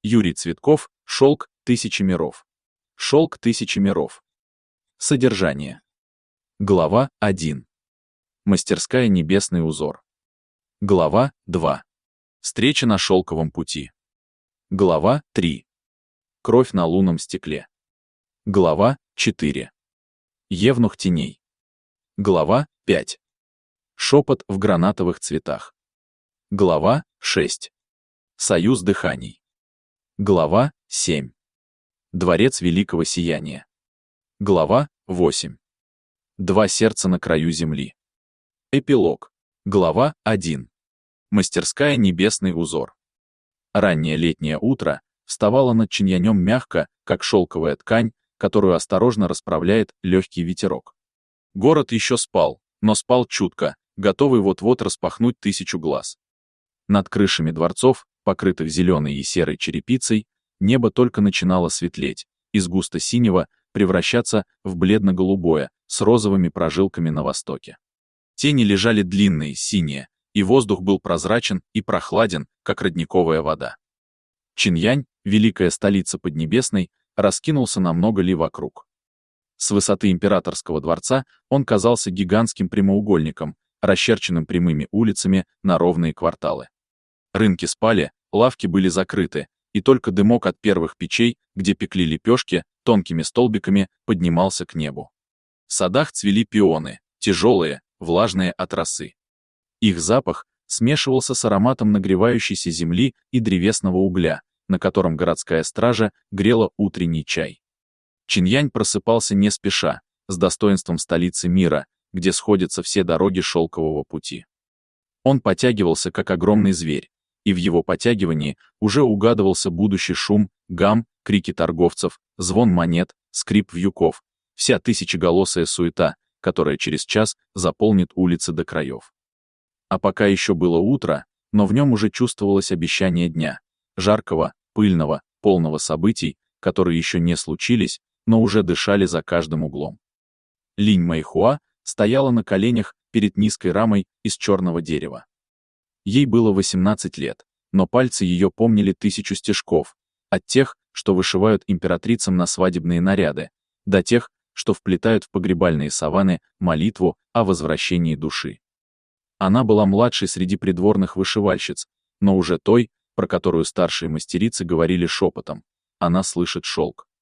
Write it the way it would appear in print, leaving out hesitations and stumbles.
Юрий Цветков, «Шелк тысячи миров». «Шелк тысячи миров». Содержание. Глава 1. Мастерская «Небесный узор». Глава 2. Встреча на шелковом пути. Глава 3. Кровь на лунном стекле. Глава 4. Евнух теней. Глава 5. Шепот в гранатовых цветах. Глава 6. Союз дыханий. Глава 7. Дворец великого сияния. Глава 8. Два сердца на краю земли. Эпилог. Глава 1. Мастерская «Небесный узор». Раннее летнее утро вставало над Чиньянем мягко, как шелковая ткань, которую осторожно расправляет легкий ветерок. Город еще спал, но спал чутко, готовый вот-вот распахнуть 1000 глаз. Над крышами дворцов, покрытых зеленой и серой черепицей, небо только начинало светлеть, из густо-синего превращаться в бледно-голубое, с розовыми прожилками на востоке. Тени лежали длинные, синие, и воздух был прозрачен и прохладен, как родниковая вода. Чиньянь, великая столица Поднебесной, раскинулся на много ли вокруг. С высоты императорского дворца он казался гигантским прямоугольником, расчерченным прямыми улицами на ровные кварталы. Рынки спали, лавки были закрыты, и только дымок от первых печей, где пекли лепешки, тонкими столбиками поднимался к небу. В садах цвели пионы, тяжелые, влажные от росы. Их запах смешивался с ароматом нагревающейся земли и древесного угля, на котором городская стража грела утренний чай. Чиньянь просыпался не спеша, с достоинством столицы мира, где сходятся все дороги шелкового пути. Он потягивался, как огромный зверь, и в его потягивании уже угадывался будущий шум, гам, крики торговцев, звон монет, скрип вьюков, вся тысячеголосая суета, которая через час заполнит улицы до краев. А пока еще было утро, но в нем уже чувствовалось обещание дня, жаркого, пыльного, полного событий, которые еще не случились, но уже дышали за каждым углом. Линь Мэйхуа стояла на коленях перед низкой рамой из черного дерева. Ей было 18 лет, но пальцы ее помнили 1000 стежков, от тех, что вышивают императрицам на свадебные наряды, до тех, что вплетают в погребальные саванны молитву о возвращении души. Она была младшей среди придворных вышивальщиц, но уже той, про которую старшие мастерицы говорили шепотом: она слышит шелк.